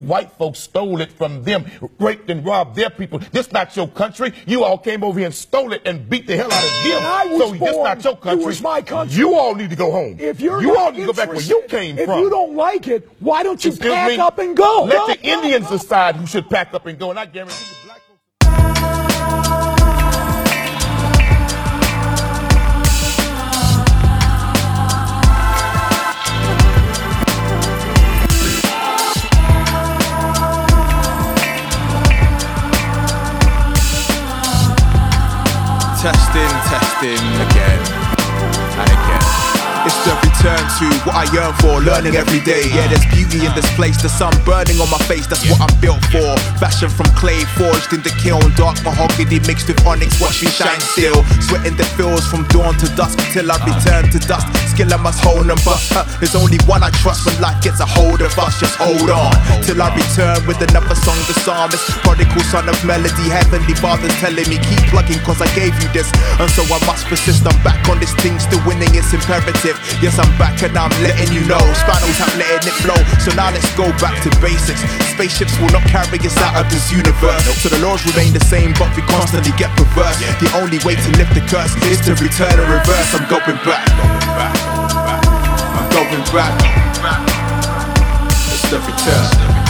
White folks stole it from them, raped and robbed their people. This not your country. You all came over here and stole it and beat the hell out of them. So this not your country. It was my country. You all need to go home. If you're you not all need to go back where you came if from. If you don't like it, why don't you Excuse pack me? up and go? Let the Indians decide who should pack up and go, and I guarantee you black folks. Testing again and again. It's the return to what I yearn for, learning every day. Yeah, there's beauty in this place, the sun burning on my face, that's what I'm built for. Fashion from clay, forged in the kiln, dark mahogany mixed with onyx, watch me shine still. Sweating the fields from dawn to dusk till I return to dust. Skill I must hone and bust. There's only one I trust when life gets a hold of us. Just hold on till I return with another song. The psalmist, prodigal son of melody, heavenly father's telling me keep plugging cause I gave you this, and so I must persist. I'm back on this thing, still winning, it's imperative. Yes, I'm back and I'm letting you know. Spinals have letting it flow. So now let's go back to basics. Spaceships will not carry us out of this universe. So the laws remain the same, but we constantly get perverse. The only way to lift the curse is to return and reverse. I'm going back. I'm going back. It's the return.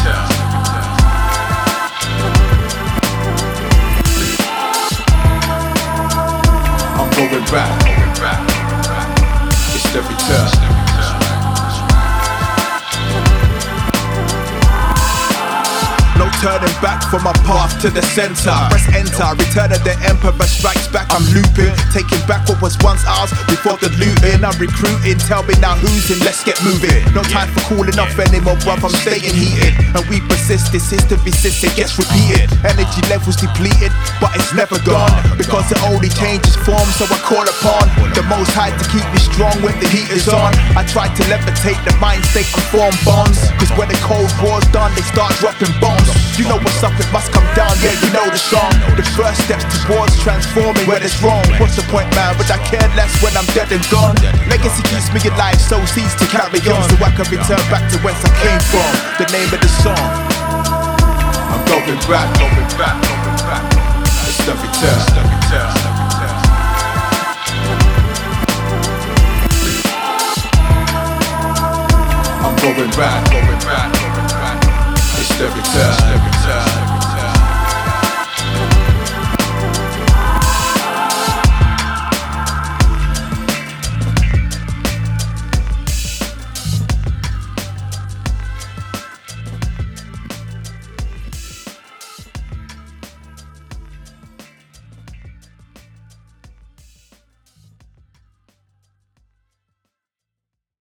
I'm going back. It's the return. No turning back from my path to the center. Press enter, return of the emperor strikes back. I'm looping, taking back what was once ours before the looting. I'm recruiting, tell me now who's in, let's get moving. No time for cooling off anymore, bruv, I'm staying heated. And we persist, this is the resist, it gets repeated. Energy levels depleted, but it's never gone, because it only changes form, so I call upon the Most High to keep me strong when the heat is on. I try to levitate the mind state and form bonds, cause when the cold war's done, they start dropping bombs. You know what's up, it must come down, yeah, you know the song. The first steps towards transforming when it's wrong. What's the point, man, but I care less when I'm dead and gone. Legacy keeps me alive, so cease to carry on, so I can return back to whence I came from. The name of the song, I'm going back. It's the return. I'm going back. It's the return.